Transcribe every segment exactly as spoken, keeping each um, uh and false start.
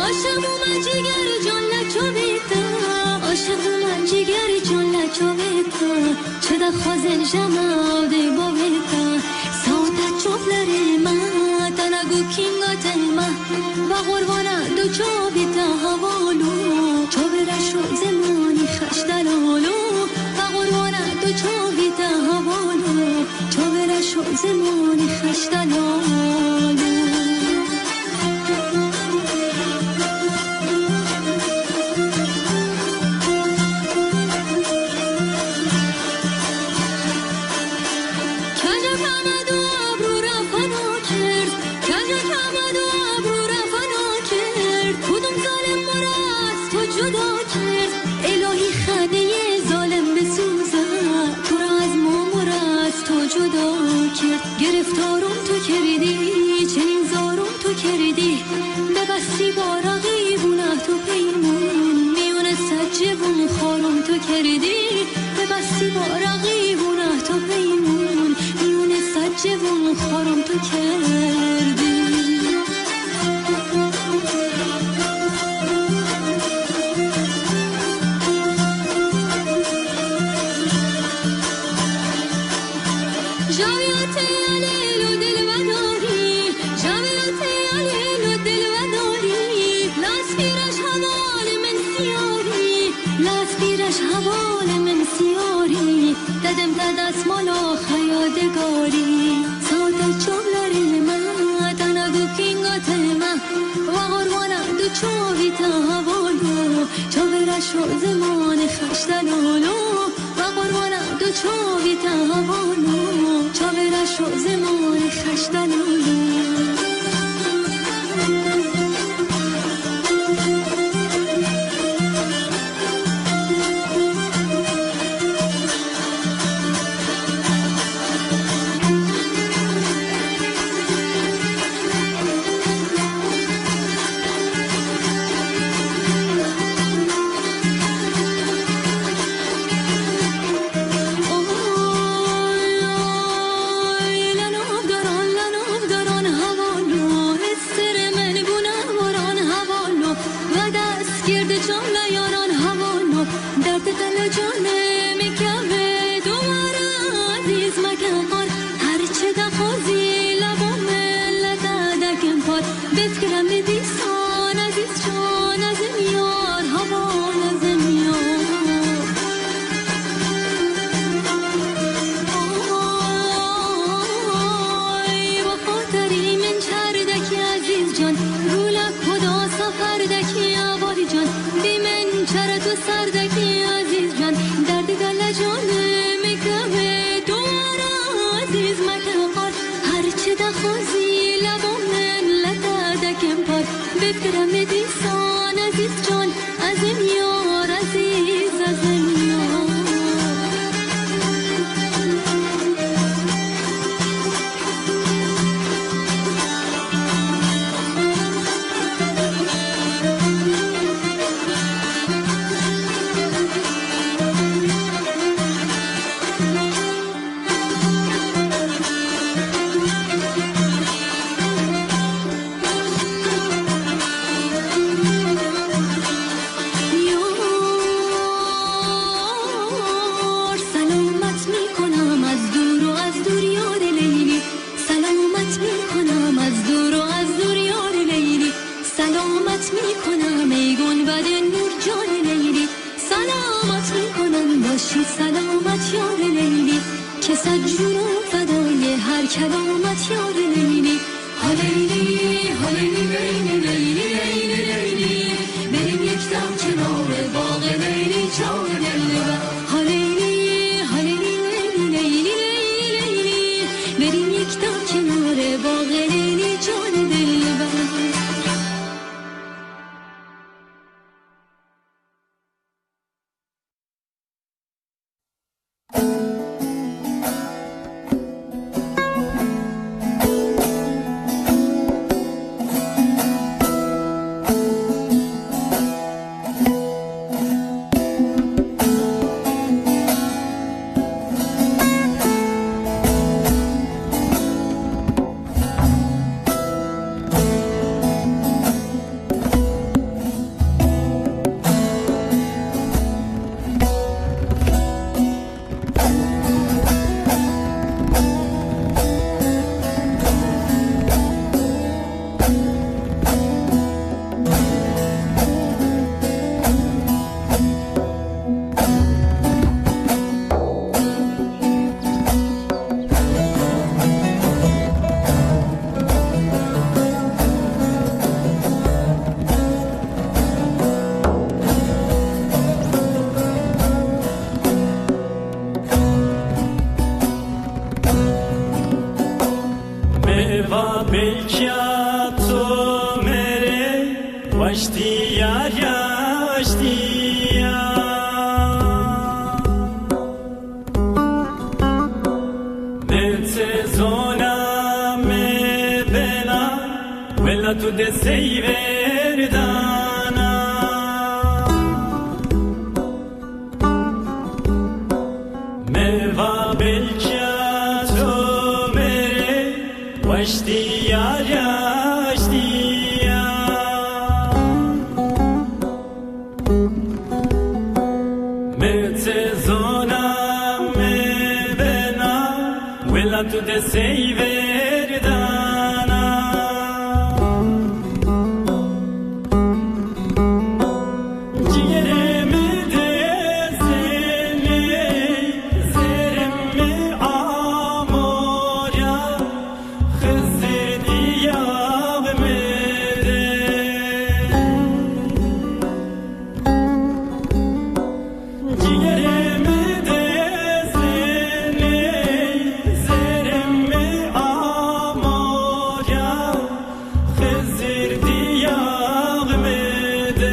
عاشق من جگر جان لچو بیتا عاشق من جگر جان لچو بیتا چه دا خوازن جماده با بیتا ساعت چوبلری من تنگو کینگات من و قربانا دو چو بیتا هوالو چو برشو زمانی خشدلالو و قربانا دو چو بیتا هوالو چو برشو زمانی خشدلالو گرفتارم تو کردی چنین زارم تو کردی ببستی با رقیبونه تو پیمون میونه سجبون خارم تو کردی ببستی با رقیبونه تو پیمون میونه سجبون خارم تو کردی ددم تا دستمالو خیادگاری ساعت چوبلری من تنگو کینگات من و قربانا دو چوبیتا هوالو چو برشو زمان خشدلالو و قربانا دو چوبیتا هوالو چو برشو زمان خشدلالو yaştiya Metse zona me bena Vela tu de seiverdana Meva belchato mere Vashtiya yaştiya Metse zona me bena Vela tu de seiverdana Ciğerimi dezeni Zerimi amorya Hızır diyavmede Ciğerimi dezeni Zerimi amorya Hızır diyavmede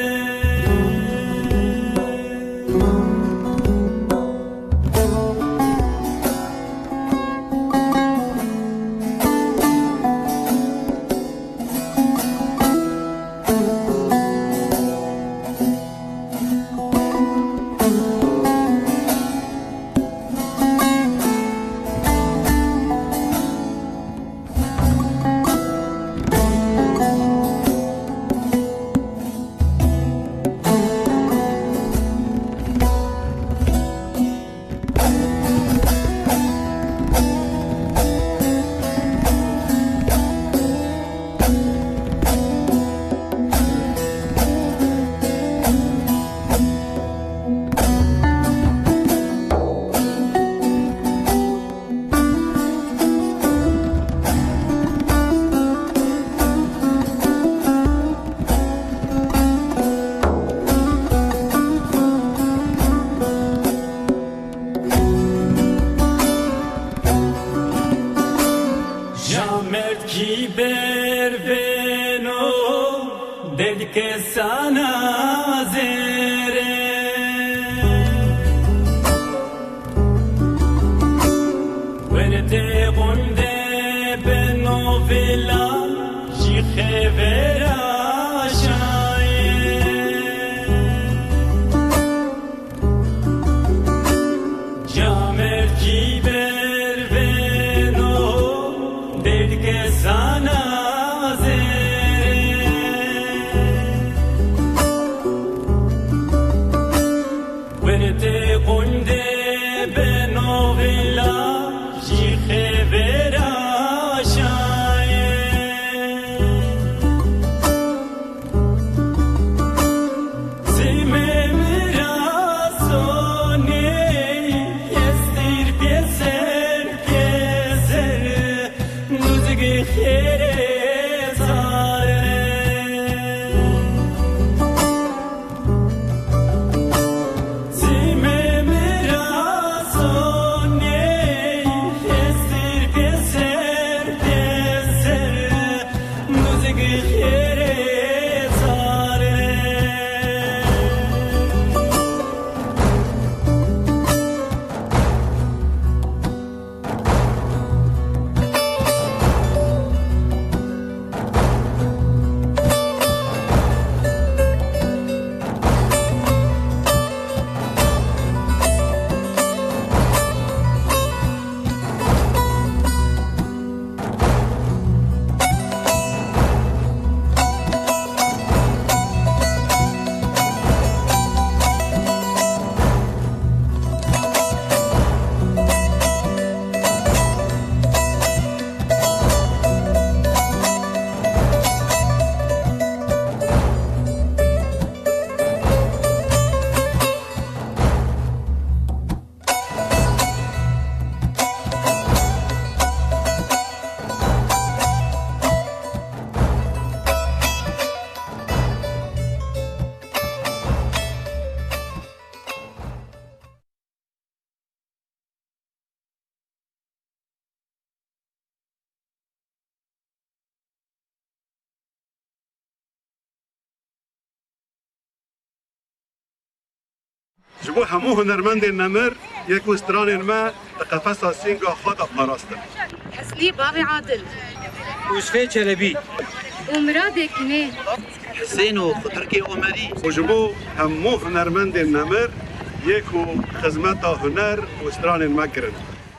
Jamert ki berveno Dedi que sana zere Verte gonde beno vela Jihe vera shaye Jamert ki berveno Dedi que sana zere Verte gonde beno vela Jihe vera shaye جبو همو هنرمند نمر یک وستران ما تقفص سینگا خود پاراستن. حسني بابي عادل وشفي چلبی ومرادك نه حسين وخضركي عمري. وجبو همو هنرمند نمر یک خدمت هنر وستران ما کرن.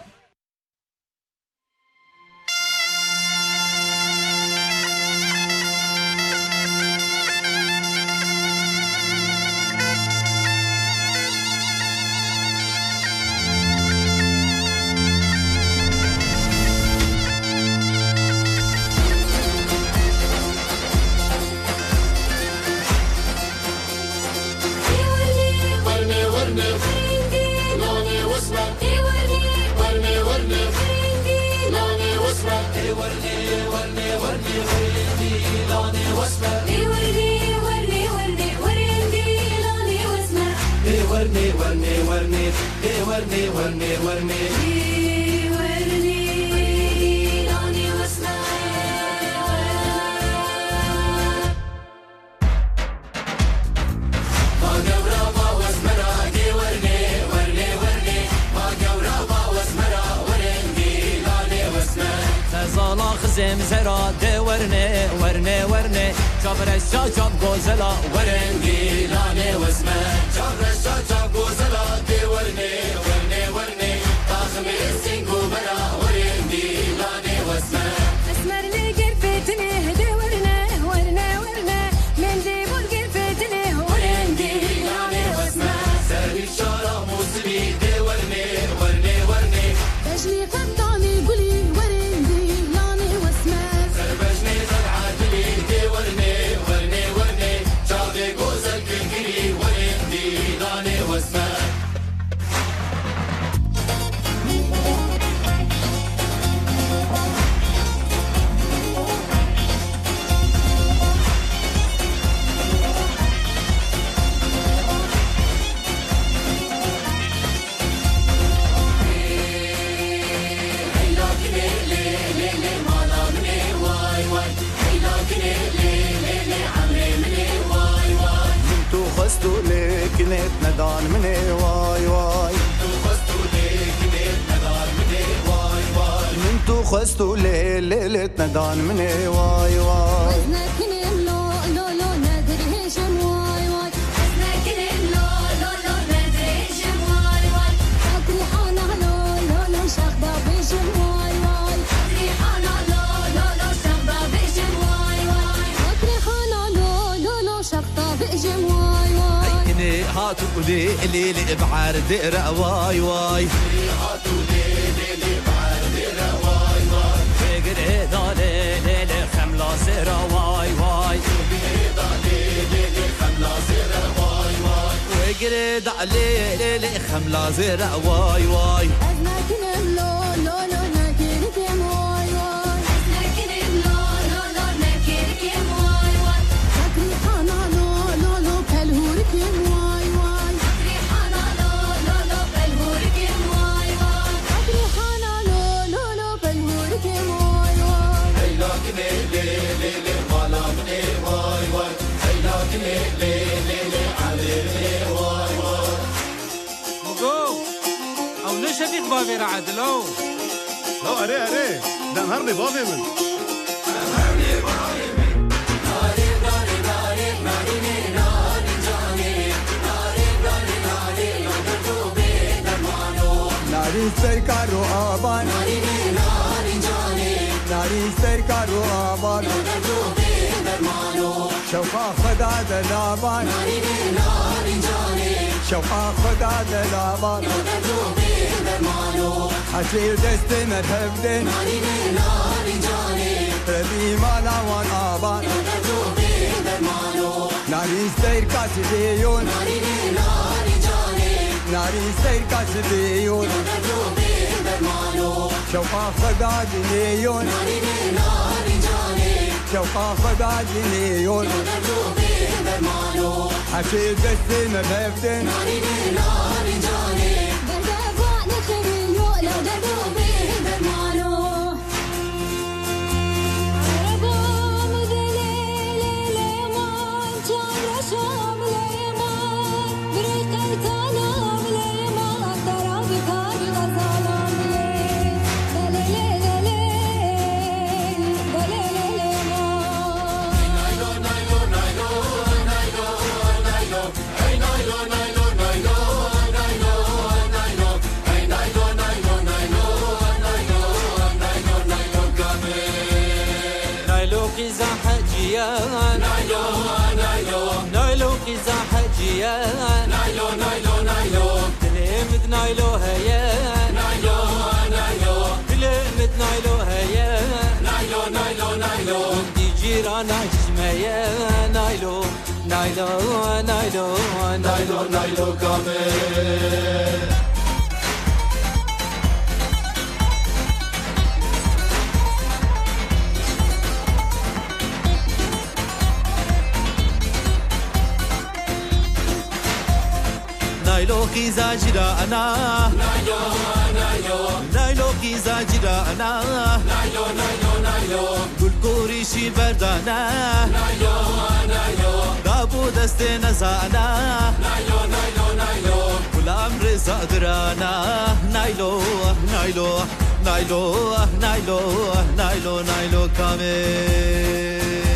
زمزرا ده ورنه ورنه ورنه جابرشا جاب گوزلا ورنگی لانه وزمه جابرشا جاب گوزلا ده ورنه ورنه ورنه تاخمي سینگو برا ورنگی لانه وزمه اسمر لي قرفتني ده ورنه ورنه ورنه من دي بول قرفتني ورنگي لانه وزمه سربي شارع موسمي ده ورنه ورنه ورنه بجني قطعني قولي ورنگي لانه وزمه سربجني خلعاتلي ده ورنه ورنه ورنه جابي گوزل كنگري ورنگي لانه وزمه خستو لك نت ندان مني واي واي منتو خستو ليلة ندان مني واي واي وزنك لو لو لو نادر هشم واي واي وزنك لو لو لو نادر هشم واي واي فكري حانا لو لو لو شاخدة بيشم واي واي فكري حانا لو لو لو شاخدة بيشم واي واي فكري حانا لو لو لو شاخدة بيشم واي واي إني هاتو لي لي لي بعر دقرا واي واي هاتو لي لي لي بعر دقرا واي واي فقر هدا لي لي لي خملا زرا واي واي فقر هدا لي لي لي خملا زرا واي واي فقر هدا لي لي لي خملا زرا واي واي وزنك لو لو لو ناكر كم واي واي وزنك لو لو لو ناكر كم واي واي فكري حانا لو لو لو كالهور كم واي واي فكري حانا لو لو لو كالهور كم واي واي فكري حانا لو لو لو كالهور كم واي واي هيلا كني لي لي لي مالا مني واي واي هيلا كني لي لي لي علي مني واي واي مقو او نشبيك بابي رعدلو لا أري أري ده نهارني بابي من. ناري سركارو آبان ناري سركارو آبان شوقا خدا دلابان شوقا خدا دلابان حسير دست مذهبدن ربي مالا وان آبان ناري سركاسي ديون ناري سركاسي ديون شوقا خدا دنيون شوقا خدا دنيون حسير دست مذهبدن بردفع نخريو لو دردو بيه درمانو ربام دليل ليمان جان رشام ليمان بريقي تانا حجيان نايلو نايلو نايلو قزا حجيان نايلو نايلو نايلو تلمد نايلو هيا نايلو نايلو تلمد نايلو هيا نايلو نايلو نايلو ودي جيرانا جسميا نايلو نايلو نايلو نايلو نايلو كامل نايلو كيزا جرانا نايلو نايلو نايلو كيزا جرانا نايلو نايلو نايلو قول كوريشي بردانا نايلو نايلو دابو دست نزانا نايلو نايلو نايلو كل امر زادرانا نايلو نايلو نايلو نايلو نايلو نايلو كامل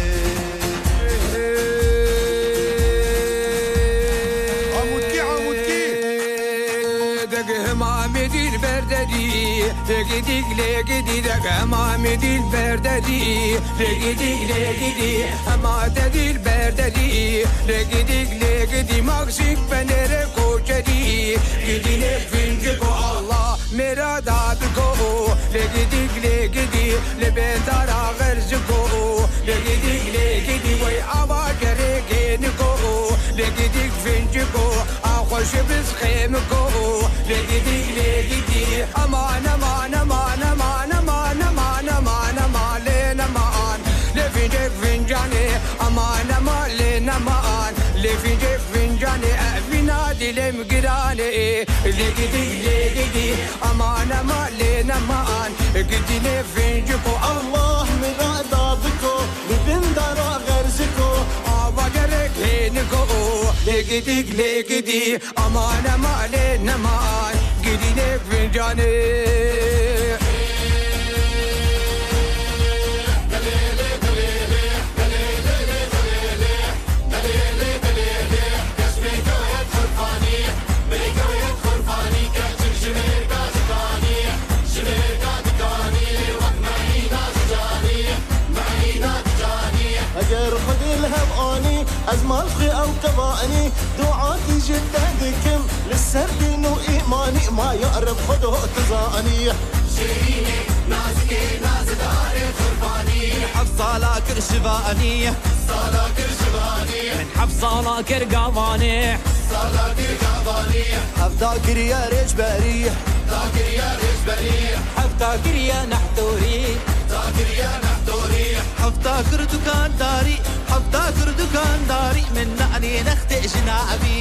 لقيتك لقيتي دق امامي البرددي لقيتك لقيتي امامي البرددي لقيتك لقيتي ماكسيك بنر كوشدي قدينك فينجكو الله مراداتكو لقيتك لقيتي لبندارا غرزكو لقيتك لقيتي وي اباكركينكو لقيتك فينجكو اخوش بسخيمكو لقيتك لقيتي امان امان امان امان امان امان امان امان لنا مان لفينجك فينجاني امان امان لنا مان لفينجك فينجاني افينادي لمقراني لقيتك لقيتي امان امان لنا مان قديني فينجكو الله مرادا بكو ببندرا غرزكو اباقرك هينكو لقيتك لقيتي امان امان لنا مان قديني فينجاني أجر خذ الهباني أزمال خي أو كباني دعاتي جدادكم للسردين وإيماني ما يقرب خذه تزاني شيريني نازكي نازداري خرباني حفصة لا كرشباني صالا كرشباني من حفصة لا كرقاباني صالا كرقاباني حفظاكر يا رجباري ذاكر يا رجباري حفتاكر يا نحتوري ذاكر يا نحتوري حفتاكر دكان داري حفتاكر دكان داري من نعني نختئ جنابي